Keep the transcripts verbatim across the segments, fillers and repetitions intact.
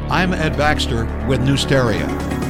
I'm Ed Baxter with Newsteria.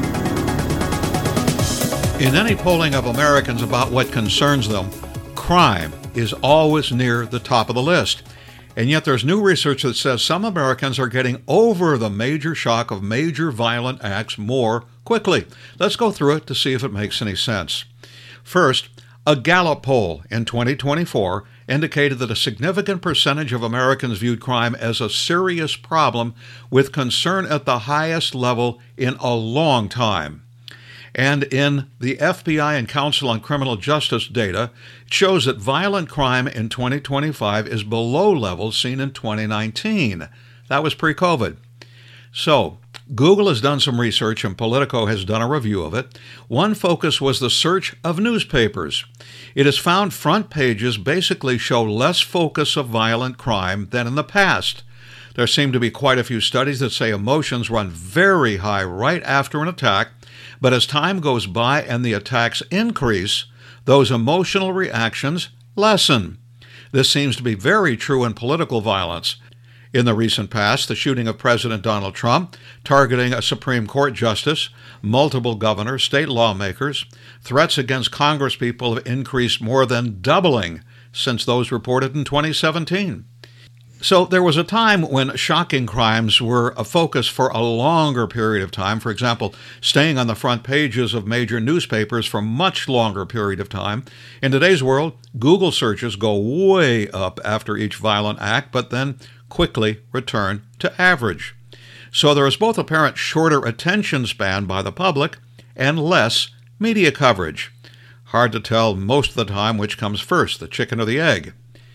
In any polling of Americans about what concerns them, crime is always near the top of the list. And yet there's new research that says some Americans are getting over the major shock of major violent acts more quickly. Let's go through it to see if it makes any sense. First, a Gallup poll in twenty twenty-four indicated that a significant percentage of Americans viewed crime as a serious problem with concern at the highest level in a long time. And in the F B I and Council on Criminal Justice data, it shows that violent crime in twenty twenty-five is below levels seen in twenty nineteen. That was pre-COVID. So, Google has done some research and Politico has done a review of it. One focus was the search of newspapers. It has found front pages basically show less focus of violent crime than in the past. There seem to be quite a few studies that say emotions run very high right after an attack, but as time goes by and the attacks increase, those emotional reactions lessen. This seems to be very true in political violence. In the recent past, the shooting of President Donald Trump, targeting a Supreme Court justice, multiple governors, state lawmakers, threats against congresspeople have increased more than doubling since those reported in twenty seventeen. So there was a time when shocking crimes were a focus for a longer period of time. For example, staying on the front pages of major newspapers for a much longer period of time. In today's world, Google searches go way up after each violent act, but then quickly return to average. So there is both apparent shorter attention span by the public and less media coverage. Hard to tell most of the time which comes first, the chicken or the egg.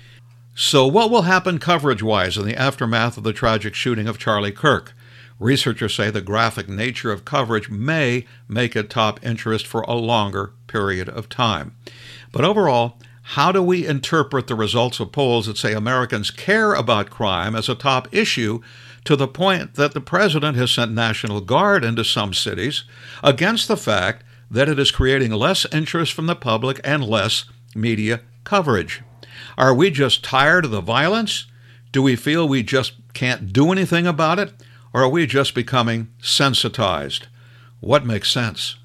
So what will happen coverage-wise in the aftermath of the tragic shooting of Charlie Kirk? Researchers say the graphic nature of coverage may make it top interest for a longer period of time. But overall, how do we interpret the results of polls that say Americans care about crime as a top issue to the point that the president has sent National Guard into some cities against the fact that it is creating less interest from the public and less media coverage? Are we just tired of the violence? Do we feel we just can't do anything about it? Or are we just becoming sensitized? What makes sense?